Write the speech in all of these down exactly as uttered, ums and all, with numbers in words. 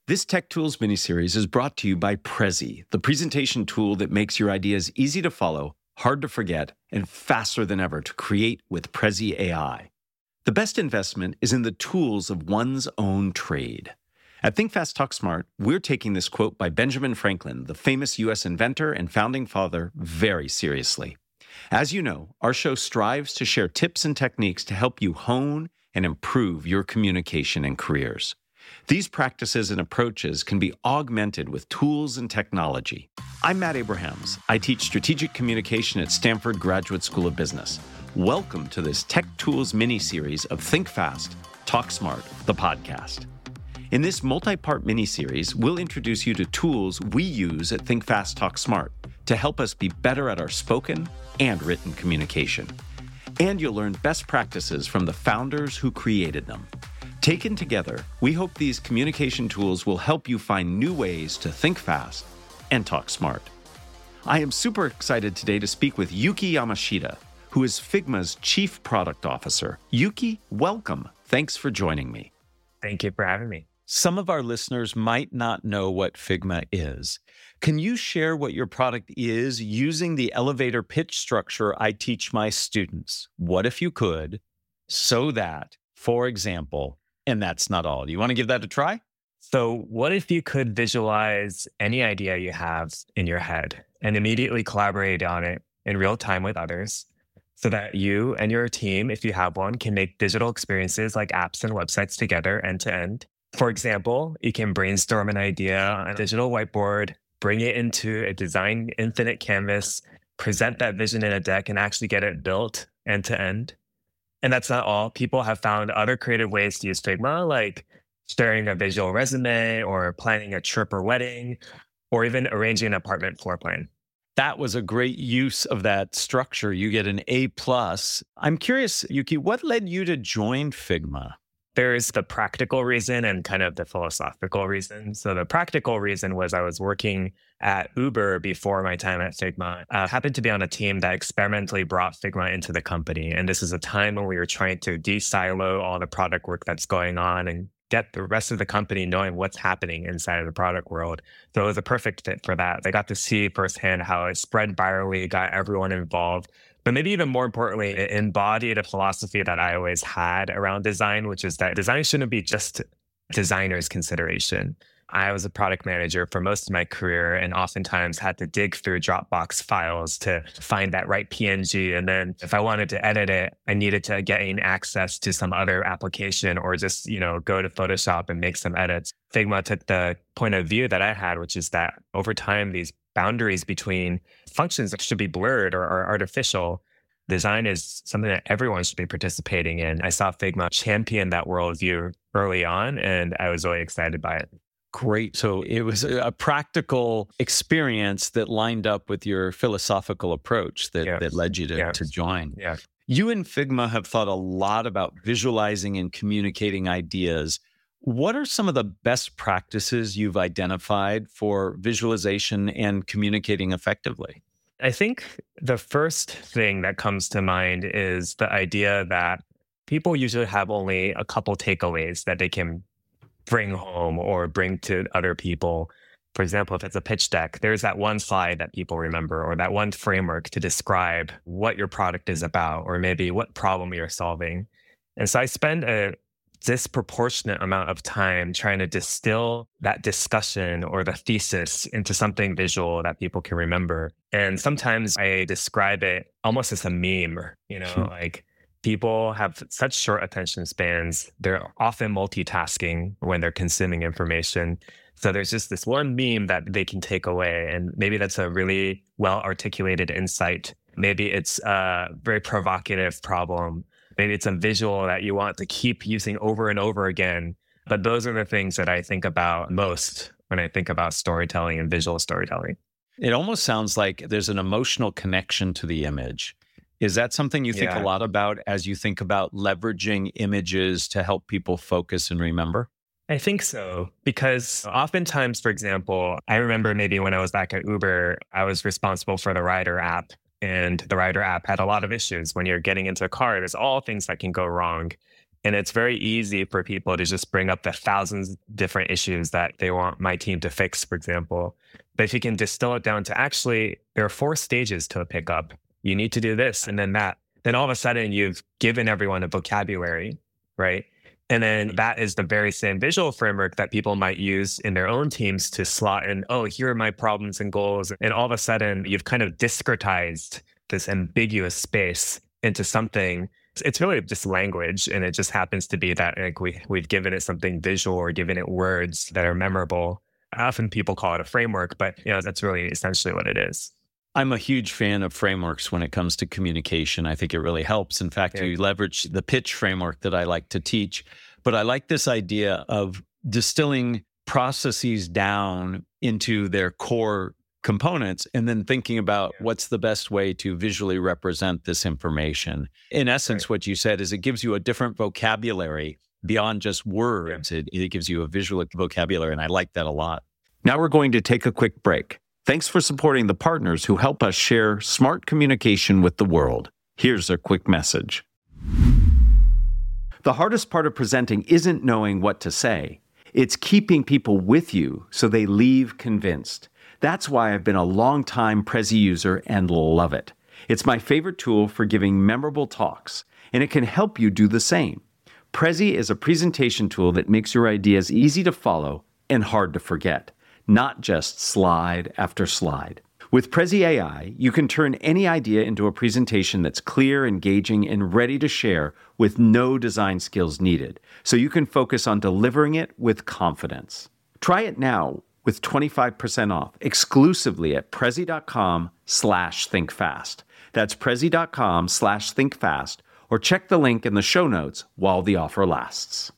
This Tech Tools miniseries is brought to you by Prezi, the presentation tool that makes your ideas easy to follow, hard to forget, and faster than ever to create with Prezi A I. The best investment is in the tools of one's own trade. At Think Fast, Talk Smart, we're taking this quote by Benjamin Franklin, the famous U S inventor and founding father, very seriously. As you know, our show strives to share tips and techniques to help you hone and improve your communication and careers. These practices and approaches can be augmented with tools and technology. I'm Matt Abrahams. I teach strategic communication at Stanford Graduate School of Business. Welcome to this Tech Tools mini-series of Think Fast, Talk Smart, the podcast. In this multi-part mini-series, we'll introduce you to tools we use at Think Fast, Talk Smart to help us be better at our spoken and written communication. And you'll learn best practices from the founders who created them. Taken together, we hope these communication tools will help you find new ways to think fast and talk smart. I am super excited today to speak with Yuki Yamashita, who is Figma's Chief Product Officer. Yuki, welcome. Thanks for joining me. Thank you for having me. Some of our listeners might not know what Figma is. Can you share what your product is using the elevator pitch structure I teach my students? What if you could, so that, for example, and that's not all. Do you want to give that a try? So what if you could visualize any idea you have in your head and immediately collaborate on it in real time with others so that you and your team, if you have one, can make digital experiences like apps and websites together end to end? For example, you can brainstorm an idea on a digital whiteboard, bring it into a design infinite canvas, present that vision in a deck, and actually get it built end to end. And that's not all. People have found other creative ways to use Figma, like sharing a visual resume or planning a trip or wedding, or even arranging an apartment floor plan. That was a great use of that structure. You get an A plus. I'm curious, Yuki, what led you to join Figma? There's the practical reason and kind of the philosophical reason. So the practical reason was I was working at Uber before my time at Figma. I happened to be on a team that experimentally brought Figma into the company. And this is a time when we were trying to de-silo all the product work that's going on and get the rest of the company knowing what's happening inside of the product world. So it was a perfect fit for that. I got to see firsthand how it spread virally, got everyone involved. But maybe even more importantly, it embodied a philosophy that I always had around design, which is that design shouldn't be just designer's consideration. I was a product manager for most of my career and oftentimes had to dig through Dropbox files to find that right P N G. And then if I wanted to edit it, I needed to gain access to some other application or just, you know, go to Photoshop and make some edits. Figma took the point of view that I had, which is that over time, these boundaries between functions that should be blurred or, or artificial. Design is something that everyone should be participating in. I saw Figma champion that worldview early on, and I was really excited by it. Great. So it was a practical experience that lined up with your philosophical approach that, yes. that led you to, yes. to join. Yeah. You and Figma have thought a lot about visualizing and communicating ideas. What are some of the best practices you've identified for visualization and communicating effectively? I think the first thing that comes to mind is the idea that people usually have only a couple takeaways that they can bring home or bring to other people. For example, if it's a pitch deck, there's that one slide that people remember or that one framework to describe what your product is about or maybe what problem you're solving. And so I spend a disproportionate amount of time trying to distill that discussion or the thesis into something visual that people can remember. And sometimes I describe it almost as a meme, you know, like people have such short attention spans. They're often multitasking when they're consuming information. So there's just this one meme that they can take away. And maybe that's a really well-articulated insight. Maybe it's a very provocative problem. Maybe it's a visual that you want to keep using over and over again. But those are the things that I think about most when I think about storytelling and visual storytelling. It almost sounds like there's an emotional connection to the image. Is that something you think Yeah. a lot about as you think about leveraging images to help people focus and remember? I think so, because oftentimes, for example, I remember maybe when I was back at Uber, I was responsible for the Rider app. And the Rider app had a lot of issues. When you're getting into a car, there's all things that can go wrong. And it's very easy for people to just bring up the thousands different issues that they want my team to fix, for example. But if you can distill it down to actually, there are four stages to a pickup. You need to do this and then that. Then all of a sudden you've given everyone a vocabulary, right? And then that is the very same visual framework that people might use in their own teams to slot in, oh, here are my problems and goals. And all of a sudden you've kind of discretized this ambiguous space into something. It's really just language. And it just happens to be that like we, we've given it something visual or given it words that are memorable. Often people call it a framework, but you know, that's really essentially what it is. I'm a huge fan of frameworks when it comes to communication. I think it really helps. In fact, Yeah. you leverage the pitch framework that I like to teach. But I like this idea of distilling processes down into their core components and then thinking about Yeah. what's the best way to visually represent this information. In essence, Right. what you said is it gives you a different vocabulary beyond just words. It, it gives you a visual vocabulary, and I like that a lot. Now we're going to take a quick break. Thanks for supporting the partners who help us share smart communication with the world. Here's a quick message. The hardest part of presenting isn't knowing what to say. It's keeping people with you so they leave convinced. That's why I've been a long-time Prezi user and love it. It's my favorite tool for giving memorable talks, and it can help you do the same. Prezi is a presentation tool that makes your ideas easy to follow and hard to forget, not just slide after slide. With Prezi A I, you can turn any idea into a presentation that's clear, engaging, and ready to share with no design skills needed, so you can focus on delivering it with confidence. Try it now with twenty-five percent off exclusively at Prezi.com slash thinkfast. That's Prezi.com slash thinkfast, or check the link in the show notes while the offer lasts.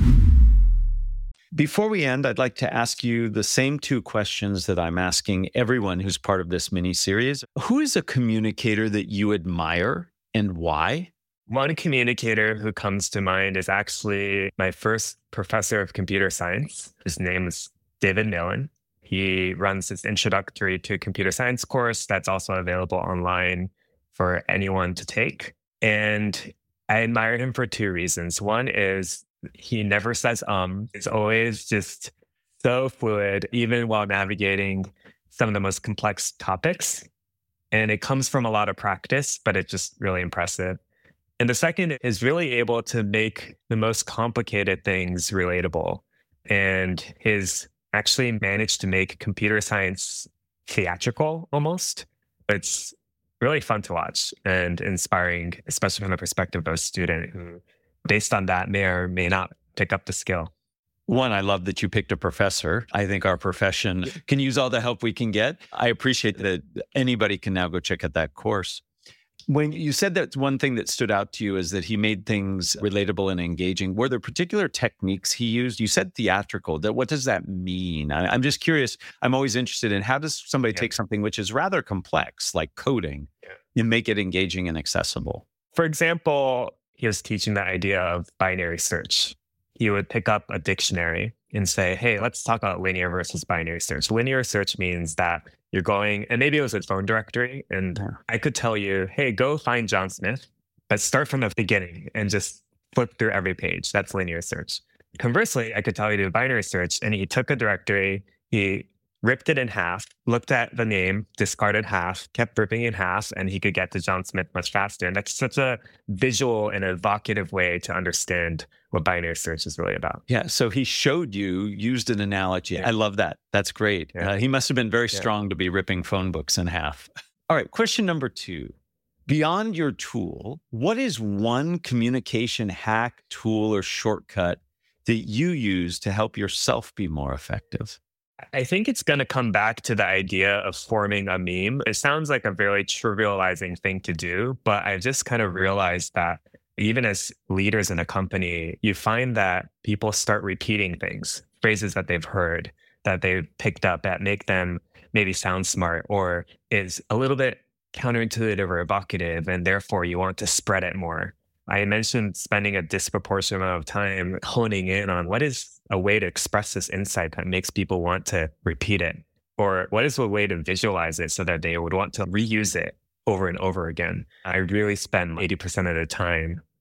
Before we end, I'd like to ask you the same two questions that I'm asking everyone who's part of this mini-series. Who is a communicator that you admire and why? One communicator who comes to mind is actually my first professor of computer science. His name is David Millen. He runs his Introductory to Computer Science course that's also available online for anyone to take. And I admire him for two reasons. One is he never says um. He's always just so fluid, even while navigating some of the most complex topics. And it comes from a lot of practice, but it's just really impressive. And the second is really able to make the most complicated things relatable. And his actually managed to make computer science theatrical almost. It's really fun to watch and inspiring, especially from the perspective of a student who, based on that, may or may not pick up the skill. One, I love that you picked a professor. I think our profession can use all the help we can get. I appreciate that anybody can now go check out that course. When you said that one thing that stood out to you is that he made things relatable and engaging, were there particular techniques he used? You said theatrical. That what does that mean? I, I'm just curious. I'm always interested in how does somebody Yeah. take something which is rather complex, like coding, Yeah. and make it engaging and accessible? For example, he was teaching the idea of binary search. He would pick up a dictionary and say, hey, let's talk about linear versus binary search. Linear search means that you're going, and maybe it was a phone directory, and Yeah. I could tell you, hey, go find John Smith, but start from the beginning and just flip through every page. That's linear search. Conversely, I could tell you to do binary search, and he took a directory, he ripped it in half, looked at the name, discarded half, kept ripping in half, and he could get to John Smith much faster. And that's such a visual and evocative way to understand what binary search is really about. Yeah. So he showed you, used an analogy. Yeah. I love that. That's great. Yeah. Uh, he must have been very Yeah. strong to be ripping phone books in half. All right. Question number two. Beyond your tool, what is one communication hack, tool, or shortcut that you use to help yourself be more effective? I think it's going to come back to the idea of forming a meme. It sounds like a very trivializing thing to do, but I just kind of realized that even as leaders in a company, you find that people start repeating things, phrases that they've heard, that they've picked up that make them maybe sound smart or is a little bit counterintuitive or evocative, and therefore you want to spread it more. I mentioned spending a disproportionate amount of time honing in on what is a way to express this insight that makes people want to repeat it, or what is a way to visualize it so that they would want to reuse it over and over again. I really spend eighty percent of the time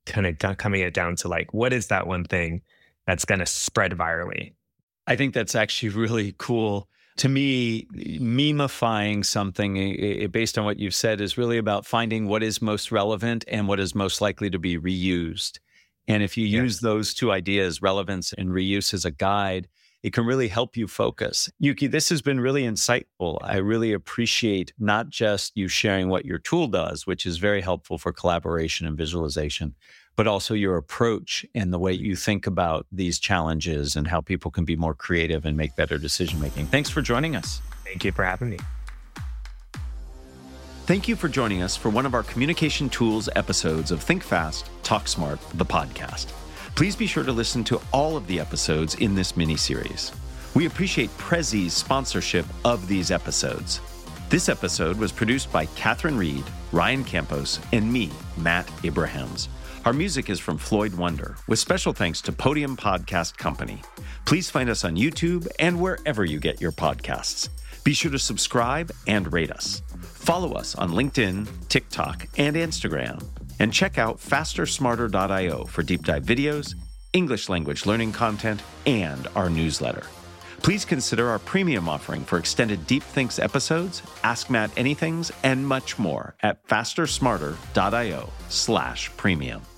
kind of coming it down to like, what is that one thing that's going to spread virally? I think that's actually really cool. To me, memifying something it, based on what you've said is really about finding what is most relevant and what is most likely to be reused. And if you Yes. use those two ideas, relevance and reuse, as a guide, it can really help you focus. Yuki, this has been really insightful. I really appreciate not just you sharing what your tool does, which is very helpful for collaboration and visualization, but also your approach and the way you think about these challenges and how people can be more creative and make better decision-making. Thanks for joining us. Thank you for having me. Thank you for joining us for one of our Communication Tools episodes of Think Fast, Talk Smart, the podcast. Please be sure to listen to all of the episodes in this mini-series. We appreciate Prezi's sponsorship of these episodes. This episode was produced by Catherine Reed, Ryan Campos, and me, Matt Abrahams. Our music is from Floyd Wonder, with special thanks to Podium Podcast Company. Please find us on YouTube and wherever you get your podcasts. Be sure to subscribe and rate us. Follow us on LinkedIn, TikTok, and Instagram. And check out faster smarter dot io for deep dive videos, English language learning content, and our newsletter. Please consider our premium offering for extended Deep Thinks episodes, Ask Matt Anythings, and much more at faster smarter dot io slash premium.